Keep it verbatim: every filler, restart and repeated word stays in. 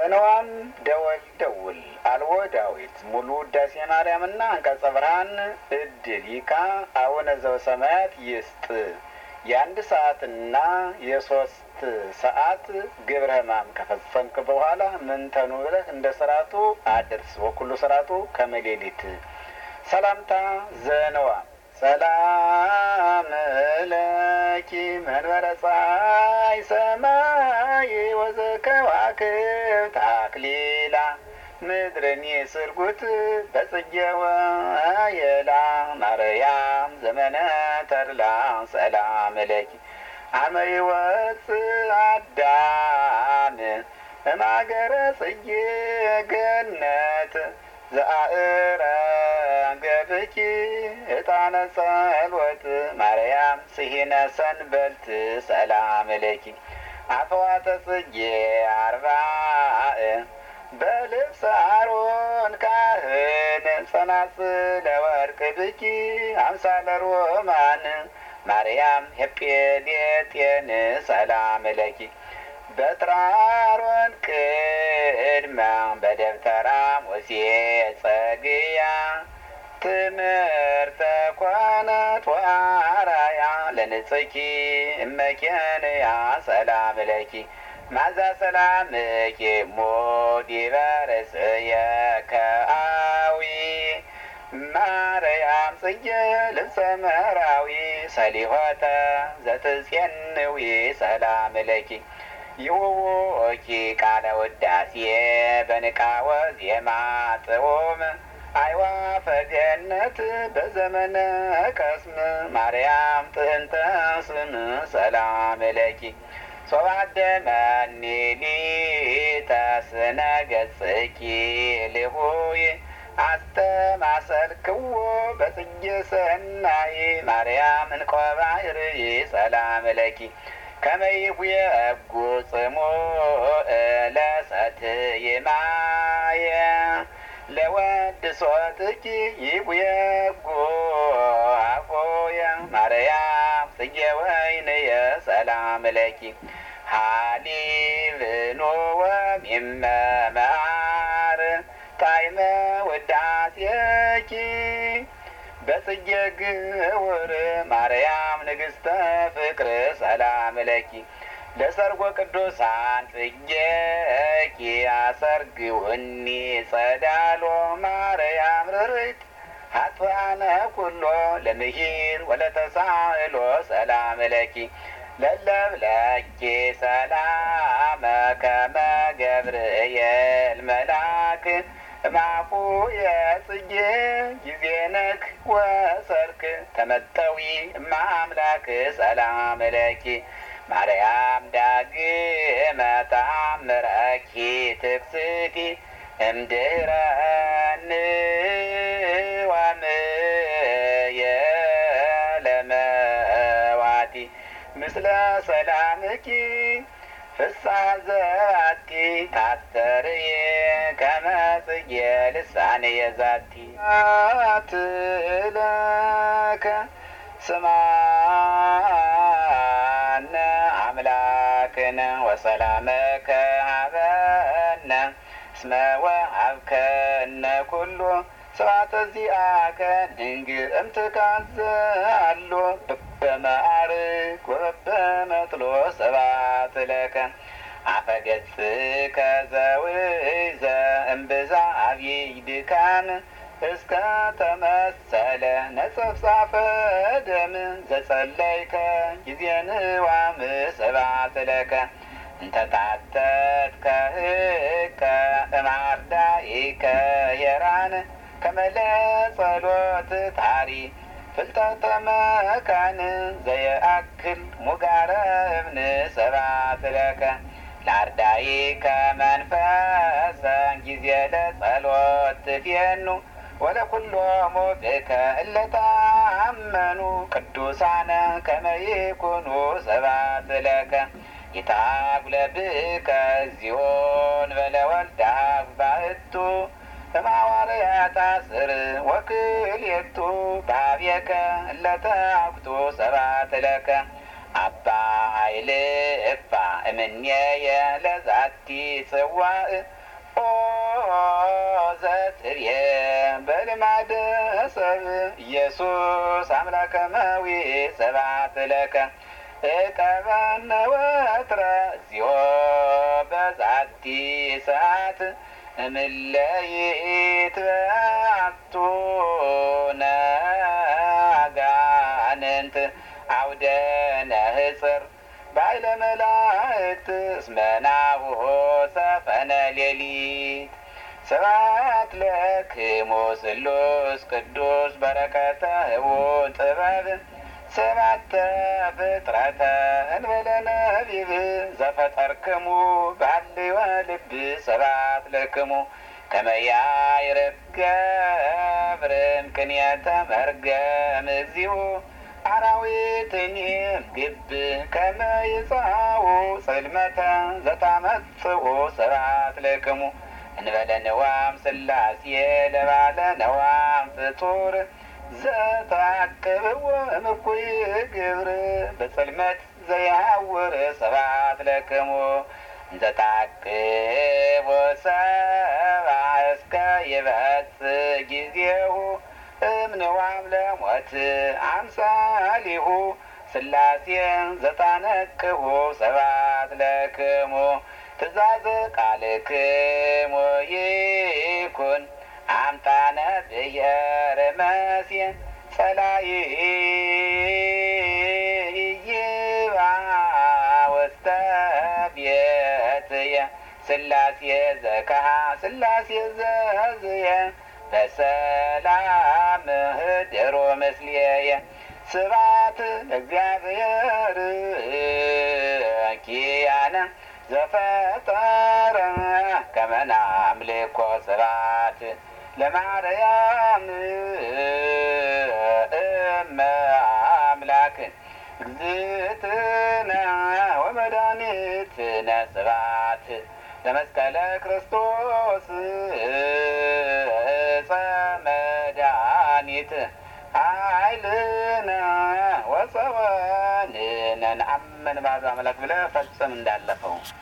ዘነዋም ደወል ደውል አልወ ዳዊት ሙሉ ውዳሴ ማርያምና አንቀጸ ብርሃን እድል ይካ አቡነ ዘበሰማያት ይስጥ የአንድ ሰዓትና የሶስት ሰዓት ግብረ ሕማም ከፈጸምክ በኋላ ምን ተኑ ብለህ እንደ ስርዓቱ አድርስ። ወኩሉ ስርዓቱ ከመሌሊት ሰላምታ ዘነዋ ሰላም ለኪ መንበረ ፀሐይ ሰማይ ወዘከዋክብት አክሊላ ምድርን ስርጉት በጽጌወ የላ ማርያም ዘመነ ተድላ ሰላም ለኪ አመ ይወፅእ አዳም እማገረ ጽጌ ገነት ዘአእረገ ዕጣነ ጸሎት ማርያም ስሂነ ሰንበልት ሰላም ለኪ አፈዋተ ጽጌ አርባዕ በልብሰ አሮን ካህን ጸናጽለ ወርቅ ብኪ አምሳለ ሮማን ማርያም ሄጴዴጤን ሰላም ለኪ በትረ አሮን ቅድመ በደብተራ ሙሴ ጸግያ ትምህርተ ኮነት ወአርአያ ለንጽኪ እመኬንያ ሰላም ለኪ ማዛ ሰላምኪ ሞዲበ ርእስየ ከአዊ ማርያም ጽጌ ልብሰ ምሕራዊ ሰሊሆተ ዘትጼንዊ ሰላም ለኪ ይውኪ ቃለ ውዳሴ በንቃወ ዜማ ጥዑም አይዋፈ ገነት በዘመነ ቀስም ማርያም ጥንተ ስም ሰላም ለኪ ሶባደመኒ ሊተ ስነ ገጽኪ ልሁይ አስተማሰልክዎ በጽጌ ሰናይ ማርያም እንቆባ ይርኢ ሰላም ለኪ ከመ ይሁየጉ ጽሙእ ለሰትየ ማየ ለወድ ሶትኪ ይሁየጉ አፎየ ማርያም ጽጌ ወይንየ ሰላም ለኪ ሀሊብኖ ወሚመ መዓር ጣዕመ ውዳሴኪ በጽጌ ግውር ማርያም ንግሥተ ፍቅር ሰላም ለኪ ለሰርጎ ቅዱሳን ጽጌኪ አሰርግውኒ ጸዳሎ ማርያም ርርት ሀጥአነ ኩሎ ለምሂር ወለተሳእሎ ሰላም ለኪ ለለብለኪ ሰላመ ከመ ገብርኤል መልአክ ማፉ የጽጌ ጊዜነክ ወሰርክ ተመጠዊ እማምላክ ሰላም ለኪ ማርያም ዳግመ ተአምረኪ ትክስቲ እምድኅረ ንዋምየ ለመዋቲ ምስለ ሰላምኪ ፍስሐ ዘአቲ ታስተርየ ከመ ጽጌ ልሳንየ ዛቲ አትለከ ስማነ አምላክነ ወሰላመከ ሀበነ እስመ ወሀብከነ ኩሎ ስብሐተ ዚአከ ድንግል እምትካዘ አሎ በመዓርግ ወበመጥሎ ስብሐት ለከ አፈገጽከ ዘውእዘ እምብዛ አብይ ድካም እስከ ተመሰለ ነጸፍጻፈ ደም ዘጸለይከ ጊዜንዋም ስብሐት ለከ እንተ ታተትከ ህከ እምአርዳኢከ ሄራን ከመለ ጸሎት ታሪ ፍልጠተ መካን ዘየአክል ሙጋረ እብን ስብሐት ለከ ለአርዳኢከ መንፈሰ ጊዜ ለጸሎት ትፌኑ ወለኩሎሙ ብከ እለ ተአመኑ ቅዱሳነ ከመ ይኩኑ ስብሐት ለከ ይታጉለ ብከ እግዚኦን በለወልደ አብ ባሕቱ እምሐዋርያት አስር ወክልኤቱ በኀቤከ እለ ተአኩቱ ስብሐት ለከ አባ ኃይል እፋ እምኔየ ለዛቲ ጽዋእ ኦ ዘጽርየ በልማደ ሰብ ኢየሱስ አምላከ መዊ ሰባት ለከ እቀበነ ወትረ እግዚኦ በዛቲ ሰዓት እምለ ይትበአቱነ አጋንንት አውደ ነህጽር ባይለ መላእክት እስመ ናብሖ ሰፈነ ሌሊት ስብሐት ለክሙ ስሉስ ቅዱስ በረከተ ህቡዕ ጥበብ ሰባተ ፍጥረተ እንበለ ነቢብ ዘፈጠርክሙ በሐልዮ ልብ ስብሐት ለክሙ ከመ ያዕርግ ገብርም ቅንየተ መርገም እግዚኡ አራዊትኒ ግብ ከመ ይጻኡ ጽልመተ ዘታመጽኡ ስብሐት ለክሙ እንበለ ነዋም ሥላሴ ለባለ ነዋም ፍጡር ዘተአቅብዎ እምኩይ ግብር በጽልመት ዘያውር ስብሐት ለክሙ እንዘተአቅቦ ሰብአ እስከ ይበጽሕ ጊዜሁ እምንዋም ለሞት አምሳሊሁ ሥላሴን ዘታነቅሁ ስብሐት ለክሙ ትእዛዘ ቃልክሙ ይኩን አምጣነ ብሔረ መስየን ጸላኢ ይግባ ውስተ ቤትየ ሥላሴ ዘከሃ ሥላሴ ዘዝየ በሰላም ህድሮ ምስሌየ ስብሐት ለእግዚአብሔር ኪያነ ዘፈጠረ ከመ ናምልኮ ስብሐት ለማርያም እመ አምላክ እግዝእትነ ወመድኃኒትነ ስብሐት ለመስቀለ ክርስቶስ ዕፀ መድኃኒት ኃይልነ ወፀወንነ ነአምን ባዝ አምላክ ብለህ ፈጽም እንዳለፈው